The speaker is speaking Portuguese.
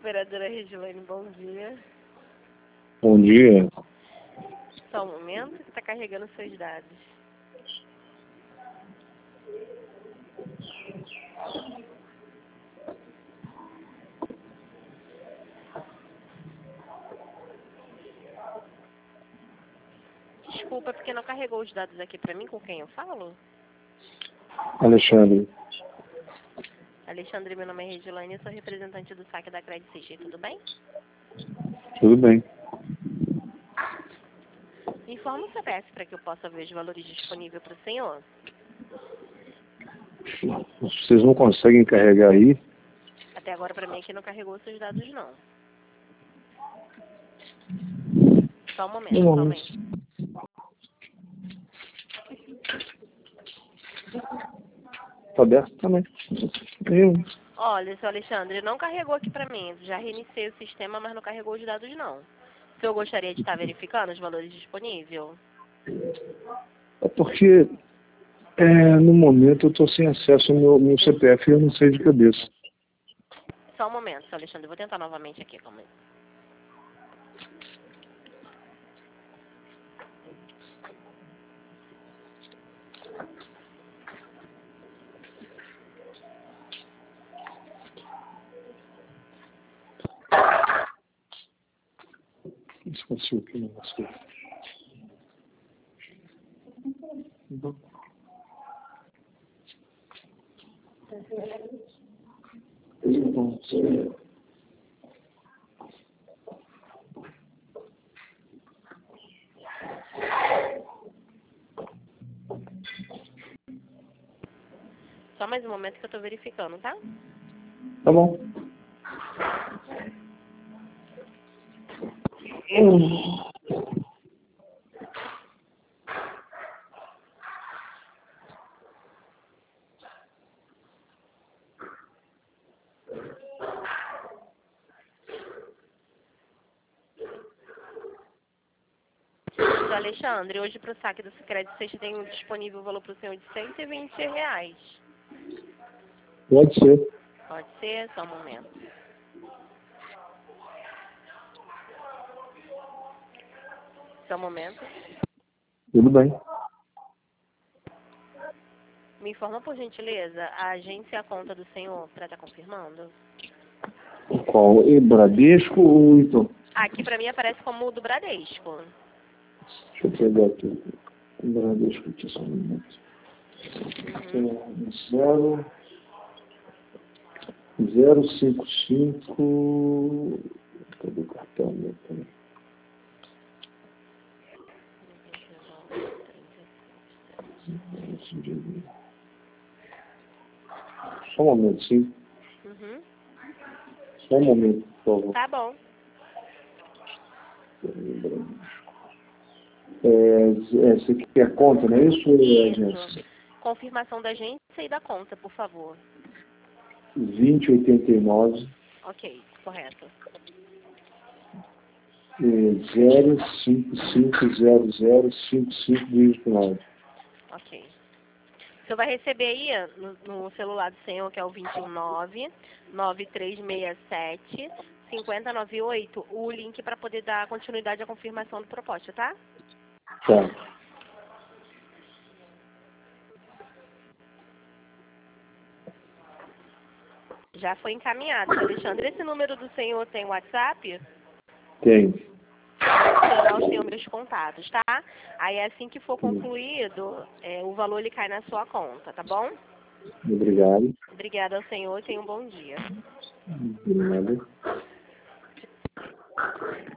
Operadora Regilane, bom dia. Bom dia. Só um momento que está carregando seus dados. Desculpa, porque não carregou os dados aqui para mim, com quem eu falo? Alexandre. Alexandre, meu nome é Regilane, eu sou representante do saque da Credit CG, tudo bem? Tudo bem. Informa o CPF para que eu possa ver os valores disponíveis para o senhor. Vocês não conseguem carregar aí? Até agora para mim aqui não carregou seus dados não. Só um momento, só um momento. Tá aberto também. Olha, seu Alexandre, não carregou aqui para mim. Já reiniciei o sistema, mas não carregou os dados não. O senhor gostaria de estar verificando os valores disponíveis? É porque no momento eu estou sem acesso ao meu CPF e eu não sei de cabeça. Só um momento, seu Alexandre. Eu vou tentar novamente aqui, calma aí. Esqueci o que negócio. Só mais um momento que eu estou verificando, tá? Tá bom. Seu Alexandre, hoje para o saque do Sicredi vocês têm disponível o valor para o senhor de R$120. Pode ser. Pode ser? Só um momento. Só um momento. Tudo bem. Me informa, por gentileza, a agência e a conta do senhor para estar confirmando? Qual? Bradesco ou então? Aqui para mim aparece como o do Bradesco. Deixa eu pegar aqui. Bradesco aqui só um minuto. Uhum. 055. Cadê o cartão? Só um momento, sim. Uhum. Só um momento, por favor. Tá bom. Essa aqui é a conta, não é isso? Isso. Confirmação da agência e da conta, por favor. 2089 Ok, correto. 055005529. Ok. O senhor vai receber aí no celular do senhor, que é o 219-9367-5098, o link para poder dar continuidade à confirmação do propósito, tá? Tá. Já foi encaminhado, seu Alexandre. Esse número do senhor tem WhatsApp? Tem. Adicionar o senhor meus contatos, tá? Aí assim que for concluído, o valor ele cai na sua conta, tá bom? Obrigado. Obrigada ao senhor e tenha um bom dia. De nada.